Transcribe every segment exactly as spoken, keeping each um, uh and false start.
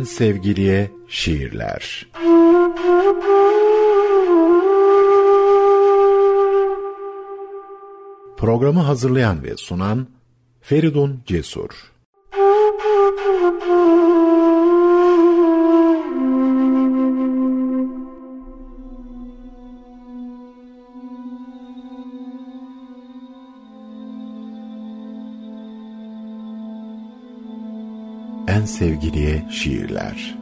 En sevgiliye şiirler. Programı hazırlayan ve sunan Feridun Cesur. En sevgiliye şiirler.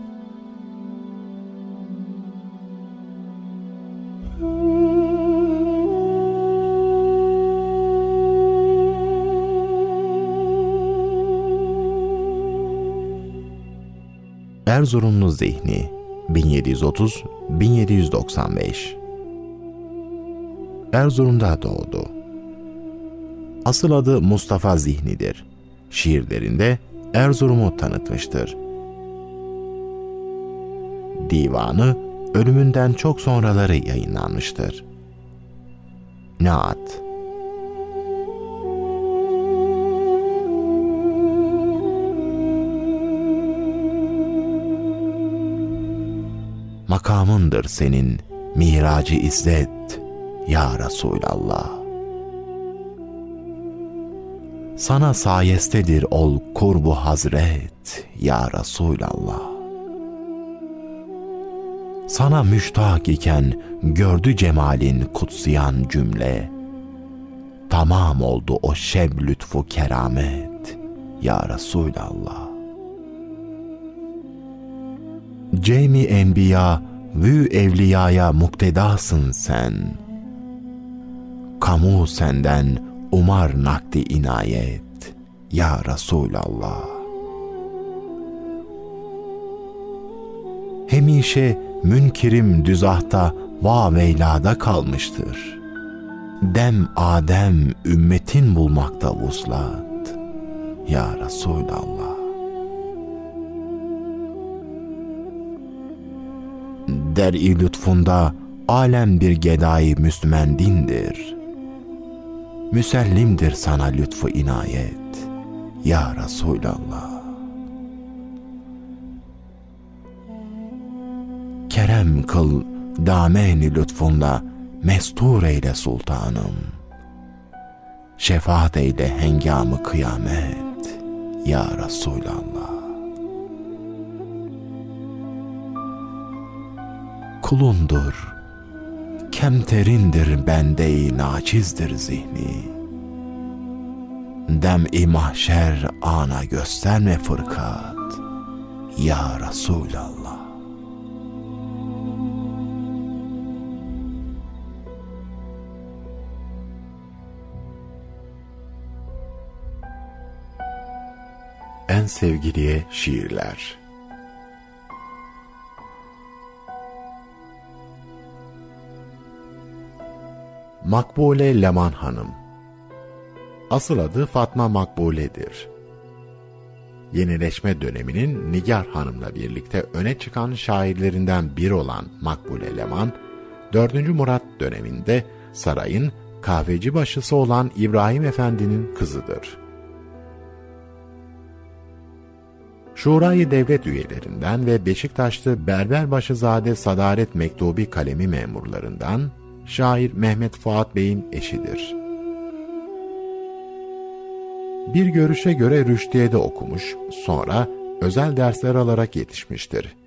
Erzurumlu Zihni bin yedi yüz otuz - bin yedi yüz doksan beş. Erzurum'da doğdu. Asıl adı Mustafa Zihni'dir. Şiirlerinde Erzurum'u tanıtmıştır. Divanı ölümünden çok sonraları yayınlanmıştır. Naat. Makamındır senin miracı izzet ya Resulallah. Sana sayestedir ol kurbu hazret ya Resulallah. Sana müştak iken gördü cemalin kutsiyan cümle. Tamam oldu o şeb lütfu keramet ya Resulallah. Cemi enbiya vü evliyaya muktedasın sen. Kamu senden umar nakdi inayet ya Resulallah. Hemişe münkirim düzahta vaveylada kalmıştır. Dem Adem ümmetin bulmakta vuslat ya Resulallah. Der-i lütfunda alem bir gedai müslümendindir. Müsellimdir sana lütfu inayet ya Resulallah. Kerem kıl dâmen-i lütfunla mestur eyle sultanım. Şefaat eyle hengamı kıyamet ya Resulallah. Kulundur, kemterindir bende-i naçizdir zihni. Dem-i mahşer ana gösterme fırkat ya Resulallah. En sevgiliye şiirler. Makbule Leman Hanım. Asıl adı Fatma Makbule'dir. Yenileşme döneminin Nigar Hanım'la birlikte öne çıkan şairlerinden biri olan Makbule Leman, dördüncü Murat döneminde sarayın kahveci başısı olan İbrahim Efendi'nin kızıdır. Şurayı devlet üyelerinden ve Beşiktaşlı Berberbaşızade Sadaret Mektubi kalemi memurlarından, şair Mehmet Fuat Bey'in eşidir. Bir görüşe göre Rüşdiye'de okumuş, sonra özel dersler alarak yetişmiştir.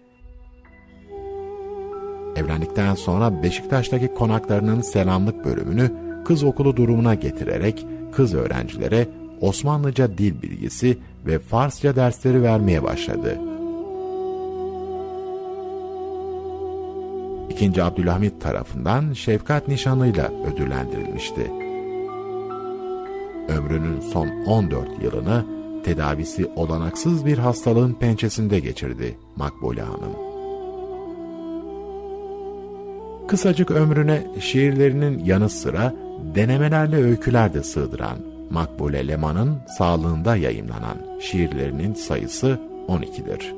Evlendikten sonra Beşiktaş'taki konaklarının selamlık bölümünü kız okulu durumuna getirerek kız öğrencilere Osmanlıca dil bilgisi ve Farsça dersleri vermeye başladı. İkinci Abdülhamit tarafından şefkat nişanıyla ödüllendirilmişti. Ömrünün son on dört yılını tedavisi olanaksız bir hastalığın pençesinde geçirdi Makbule Hanım. Kısacık ömrüne şiirlerinin yanı sıra denemelerle öyküler de sığdıran Makbule Leman'ın sağlığında yayımlanan şiirlerinin sayısı on ikidir.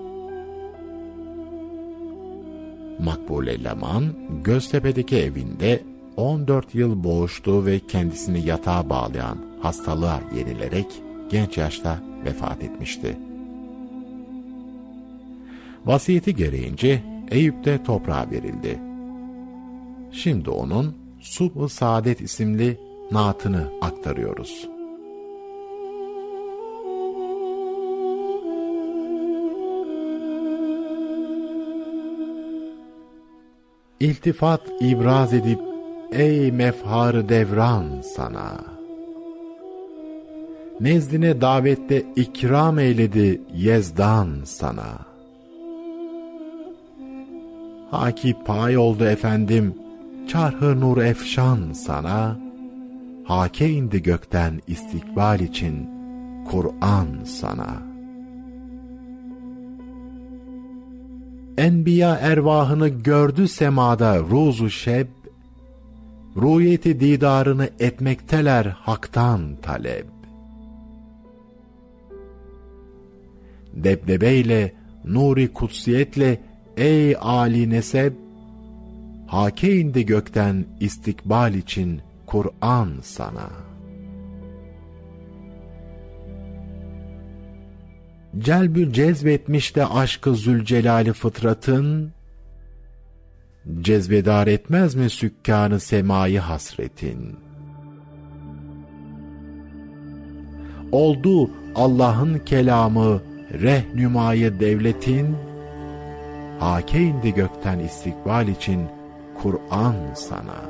Makbule Leman, Göztepe'deki evinde on dört yıl boğuştu ve kendisini yatağa bağlayan hastalığa yenilerek genç yaşta vefat etmişti. Vasiyeti gereğince Eyüp de toprağa verildi. Şimdi onun Subh-ı Saadet isimli naatını aktarıyoruz. İltifat ibraz edip ey mefhar devran sana, nezdine davette ikram eyledi Yezdan sana. Haki pay oldu efendim çarhı nur efşan sana, hake indi gökten istikbal için Kur'an sana. Enbiya ervahını gördü semada ruzu şeb, rüyeti didarını etmekteler haktan talep. Debdebeyle, nuri kutsiyetle ey âli neseb, hake indi gökten istikbal için Kur'an sana. Celbü cezbetmiş de aşkı Zülcelal'i fıtratın, cezbedar etmez mi sükkanı semayı hasretin? Oldu Allah'ın kelamı rehnümayı devletin, hake indi gökten istikbal için Kur'an sana.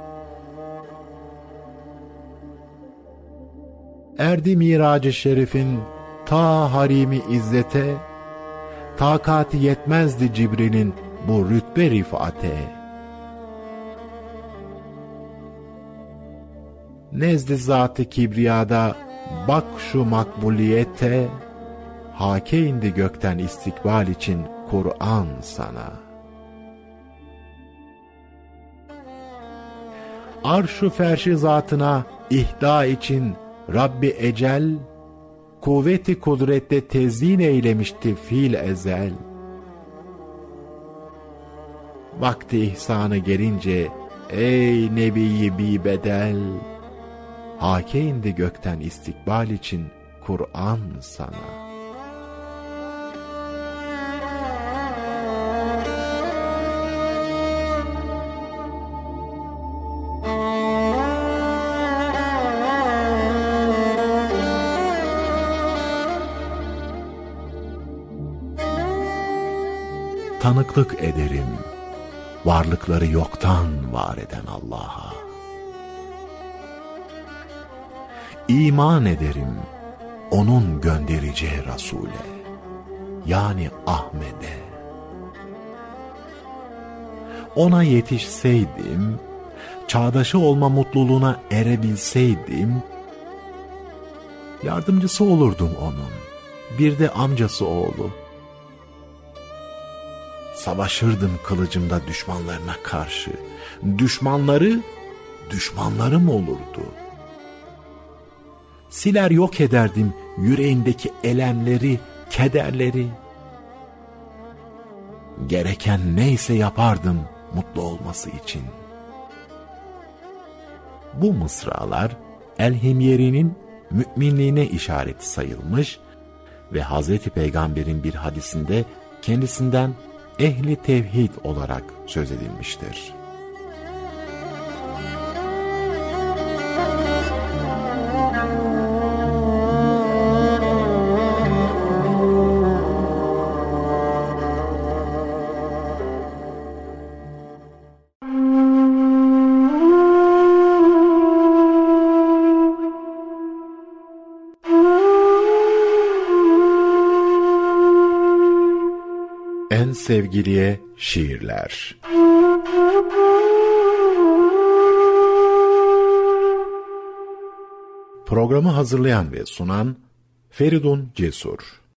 Erdi miracı şerifin ta harimi izzete, takati yetmezdi Cibril'in bu rütbe rifate. Nezd-i zat-ı kibriyada bak şu makbuliyete, hake indi gökten istikbal için Kur'an sana. Arş-ı ferş-i zatına ihda için Rabbi ecel, kuvveti kudrette tezyin eylemişti fil ezel. Vakti ihsanı gelince ey nebi bi bedel, hake indi gökten istikbal için Kur'an sana. Tanıklık ederim varlıkları yoktan var eden Allah'a. İman ederim onun göndereceği Resul'e, yani Ahmet'e. Ona yetişseydim, çağdaşı olma mutluluğuna erebilseydim, yardımcısı olurdum onun, bir de amcası oğlu. Savaşırdım kılıcımda düşmanlarına karşı. Düşmanları, düşmanlarım olurdu. Siler yok ederdim yüreğindeki elemleri, kederleri. Gereken neyse yapardım mutlu olması için. Bu mısralar El-Himyeri'nin müminliğine işaret sayılmış ve Hazreti Peygamber'in bir hadisinde kendisinden ehli tevhid olarak söz edilmiştir. En sevgiliye şiirler. Programı hazırlayan ve sunan Feridun Cesur.